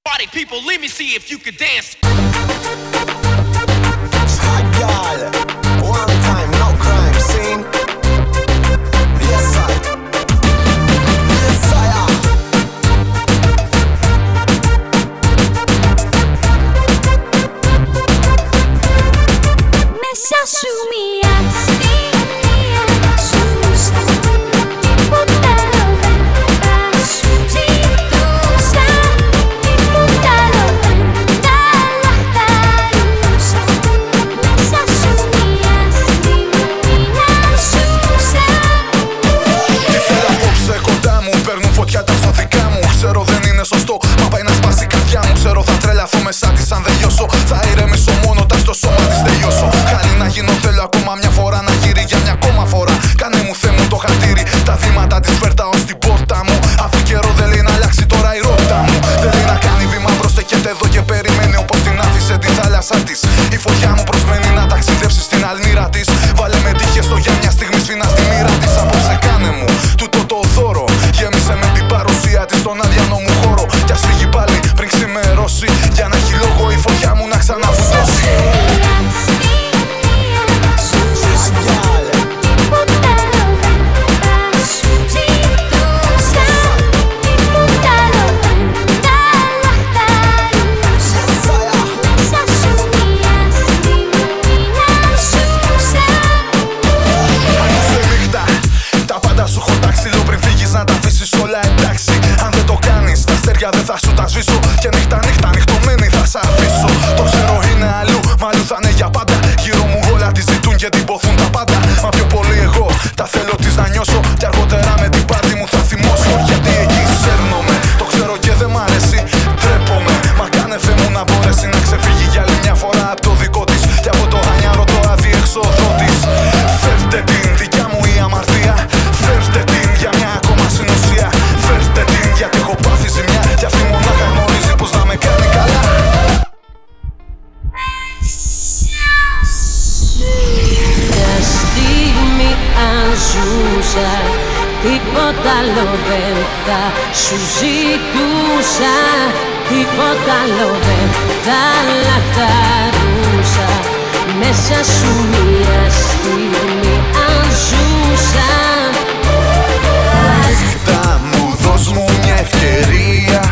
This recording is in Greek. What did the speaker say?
Party people, let me see if you could dance. Hot girl, one time, no crime scene. Yes, I. Yes, I am. Μέσα σου μια στιγμή ζούσα, τίποτα άλλο δεν θα σου ζητούσα, τίποτα άλλο δεν θα λαχταρούσα. Μέσα σου μια στιγμή να ζούσα. Τι θέλω απόψε κοντά μου, παίρνουν φωτιά τα σωθικά μου. Ξέρω δεν είναι σωστό, μα πάει να σπάσει η καρδιά μου. Ξέρω θα τρελαθώ μέσα της αν δεν λιώσω. Θα ηρεμήσω μόνο όταν στο σώμα της τελειώσω. Χάρη να γίνω θέλω ακόμα μια φορά, να γύρει για μια ακόμα φορά. Κάνε μου Θεέ μου το χατήρι, τα βήματα της φέρταω στην πόρτα μου. Αφού καιρό δεν λέει να αλλάξει τώρα η ρότα μου. Δεν λέει να κάνει βήμα μπρος, στέκεται εδώ και περιμένει όπως την άφησε τη θάλασσά της. Η φωτιά μου προσμένει να ταξιδέψει στην αλμύρα της. Βάλε με τύχες στο για μια στιγμή σφίνα στη μοίρα της. Απόψε κάνε μου τούτο το δώρο, γέμισε με την παρουσία της στον αδιανό μου χώρο. Κι ας φύγει πάλι πριν ξημερώσει, για να έχει λόγο η φωτιά μου να ξαναφουτώσει. Δεν θα σου τα σβήσω και νύχτα νυχτωμένη θα σ' αφήσω. Το ξέρω είναι αλλού, μα αλλού θα είναι για πάντα. Γύρω μου όλα τη ζητούν και την ποθούν τα πάντα. Μα πιο πολύ εγώ τα θέλω της να νιώσω. Και αργότερα με την πάρτι μου θα θυμώσω. Γιατί εκεί σέρνομαι, το ξέρω και δεν μ' αρέσει. Τρέπομαι, μα κάνε Θεέ μου να μπορέσει να ξεφύγει για άλλη μια φορά από το δικό της. Και από το χανιάρο το αδιέξοδο της. Φέρτε την δικιά μου η αμαρτία. Φέρτε την για μια ακόμα συνουσία. Φέρτε την γιατί έχω πάθει ζημιά. Κι αυτή μονάχα γνωρίζει πως να με κάνει καλά. Μια στιγμή αν ζούσα, τίποτα άλλο δεν θα σου ζητούσα, τίποτα άλλο δεν θα λαχταρούσα. Μέσα σου μια στιγμή αν ζούσα. Νύχτα μου δώσ' μου μια ευκαιρία.